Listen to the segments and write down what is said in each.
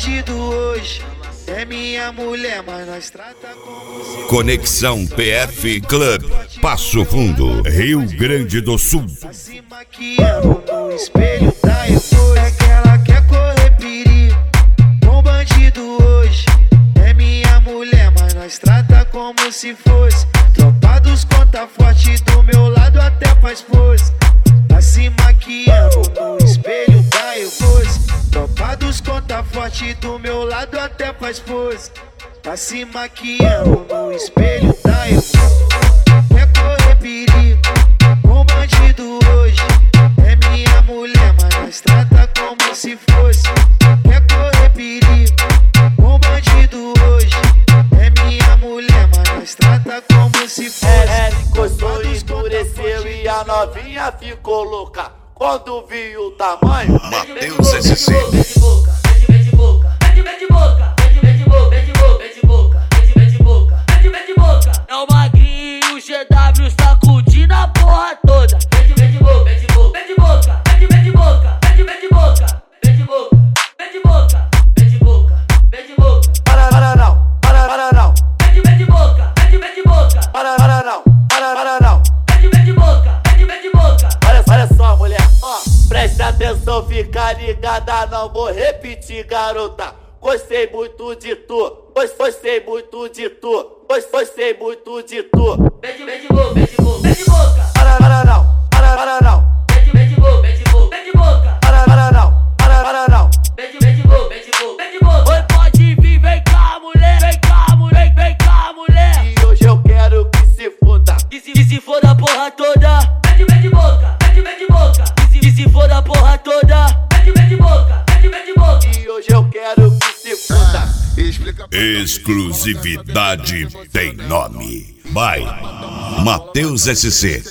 bandido hoje é minha mulher, mas nós trata como se... Conexão PF Club, Passo Fundo, Rio Grande do Sul. Tá se maquiando no espelho da Evo. É que ela quer correr perigo. Com bandido hoje é minha mulher, mas nós trata como se fosse. Tropa dos conta forte, do meu lado até faz pose. Tá se maquiando no espelho da Evo. Tropa dos conta forte, do meu lado até faz pose. Tá se maquiando no espelho da Evo. Quer correr perigo. Com bandido hoje é minha mulher, mas nós trata como se fosse. Quer correr perigo. Com bandido hoje é minha mulher, mas nós trata como se fosse. Ela encostou, endureceu e a novinha ficou louca. Quando viu o tamanho, Matheus SC. Mete boca, mete boca, mete boca, mete boca, mete boca, mete boca, mete boca. É o Magrinho e o GW sacudindo a porra toda. Mete boca, mete boca, mete boca, mete boca, mete boca, mete boca, mete boca, mete boca, mete boca. para não, para não, Mete boca, mete boca, para não, para não. mete boca, mete boca. Olha só, mulher, ó, preste atenção, fica ligada, não vou repetir, garota. Gostei muito de tu, gostei muito de tu, gostei muito de tu. Mete boca, mete boca. Para não, para não, Mete boca, mete boca. para não, para não. Mete boca. Oi, pode vir, vem cá, mulher. Vem cá, mulher, vem cá, mulher. E hoje eu quero que se funda. E se for da porra toda, mete boca, mete boca. E se for da porra toda, mete boca, mete boca. E hoje eu quero que se funda. Exclusividade tem nome. Vai, Matheus SC.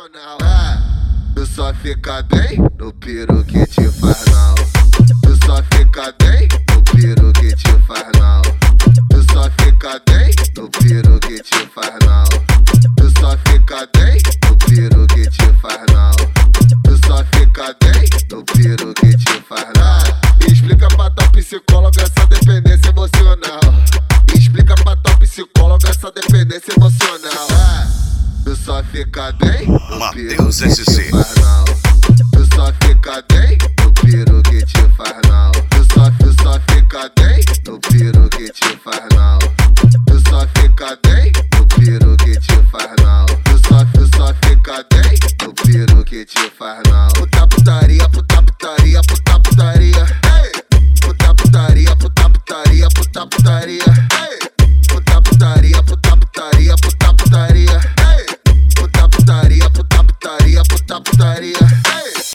Tu só fica bem no piro que te faz não. Tu só fica bem no piro que te faz não. Tu só fica bem no piro que te faz não. Tu só fica bem no piro que te faz não. Tu só fica bem no piro que te faz não. Explica pra tua psicóloga essa dependência emocional. Explica pra tua psicóloga essa dependência emocional. Tu só fica bem no piro Matheus que te SC. faz não. Tu só fica bem no piro que te faz não. Tu só fica bem no piro que te faz não. Tu só fica bem no piro que te faz não. Tu só fica bem no piro que te faz não. Puta putaria, puta putaria, puta putaria. Puta putaria, puta putaria, puta putaria.